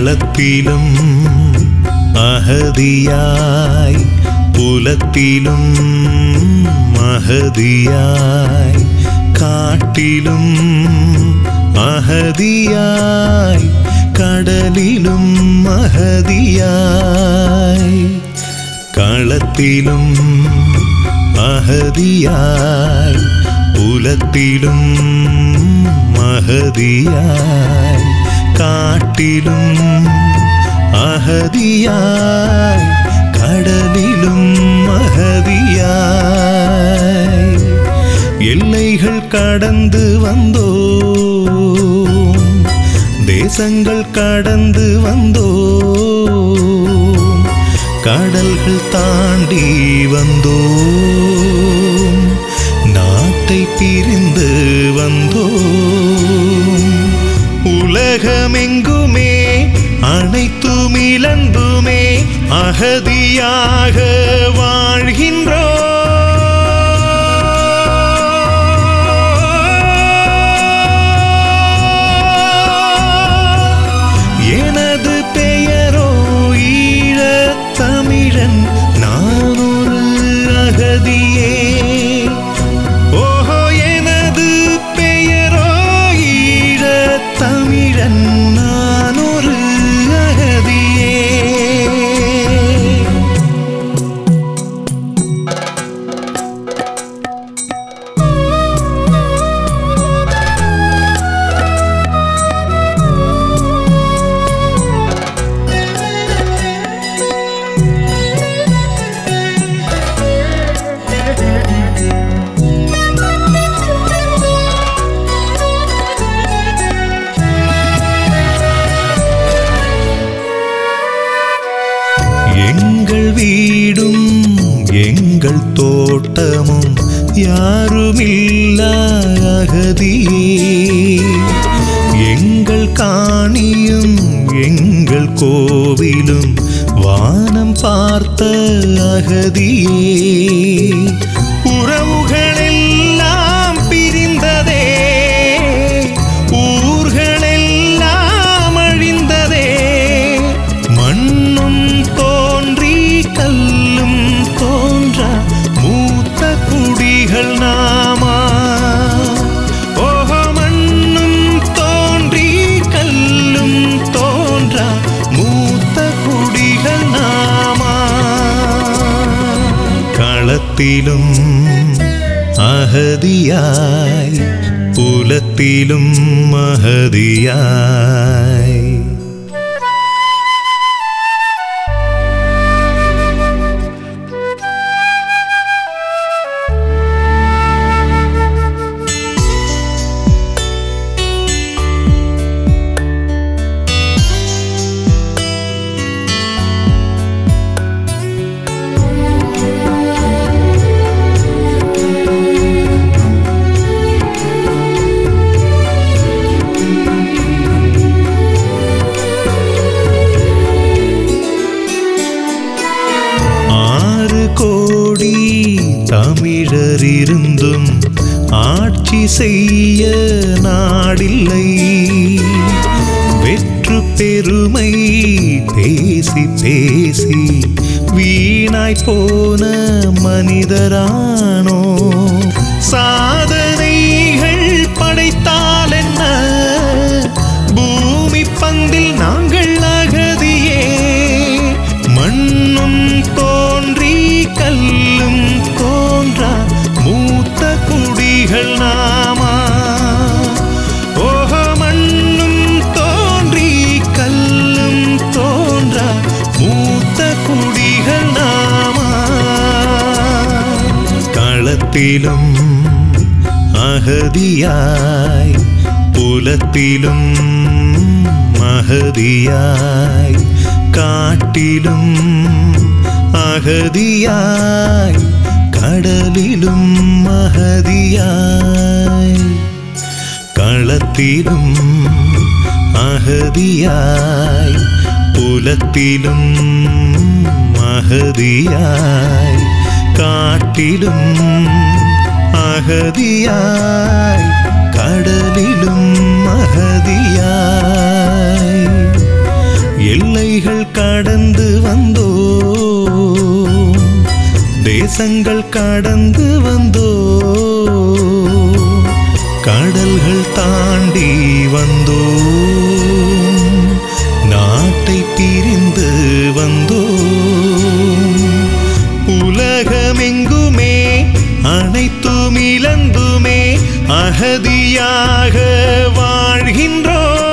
களத்திலும் அகதியாய் புலத்திலும் அகதியாய் காட்டிலும் அகதியாய் கடலிலும் அகதியாய் களத்திலும் அகதியாய் புலத்திலும் அகதியாய் காட்டிலும் அகதியாய் கடலிலும் அகதியாய் எல்லைகள் கடந்து வந்தோம் தேசங்கள் கடந்து வந்தோம் கடல்கள் தாண்டி வந்தோம் நாட்டை பிரிந்து வந்தோம் உலகமெங்குமே அனைத்தும் இழந்துமே அகதியாக வாழ்கின்றோம். எனது பெயரோ ஈழத் தமிழன், நான் ஒரு அகதியே. ஓஹோ, எனது பெயரோ ஈழத் தமிழன், நான் ஒரு அகதியே. எங்கள் வீடும் எங்கள் தோட்டமும் யாருமில்லா அகதியே. எங்கள் காணியும் எங்கள் கோவிலும் வானம் பார்த்த அகதியே. உறவுகளெல்லாம் பிரிந்ததே, ஊர்களெல்லாம் அழிந்ததே. மண்ணும் தோன்றி கல்லும் தோன்றா மூத்த குடிகள் நாமா. ஓஹோ, மண்ணும் தோன்றி கல்லும் தோன்றா மூத்த குடிகள் நாமா. களத்திலும் அகதியாய் புலத்திலும் அகதியாய். கோடி தமிழர் இருந்தும் ஆட்சி செய்ய நாடில்லை. வெற்று பெருமை பேசி பேசி வீணாய் போன மனிதரானோ. சாதனைகள் படைத்தால் என்ன, பூமி பந்தில் நாங்கள் அகதியே. மண்ணும் தோன்றி கல்லும் தோன்றா மூத்த குடிகள் நாமா. ஓஹோ, மண்ணும் தோன்றி கல்லும் தோன்றா மூத்த குடிகள் நாமா. களத்திலும் அகதியாய் புலத்திலும் அகதியாய் காட்டிலும் அகதியாய் கடலிலும் அகதியாய். களத்திலும் அகதியாய் புலத்திலும் அகதியாய் காட்டிலும் அகதியாய் கடலிலும் அகதியாய். எல்லைகள் கடந்து வந்தோ, தேசங்கள் கடந்து வந்தோ, கடல்கள் தாண்டி வந்தோ, நாட்டை பிரிந்து வந்தோ, உலகமெங்குமே அனைத்தும் இழந்துமே அகதியாக வாழ்கின்றோம்.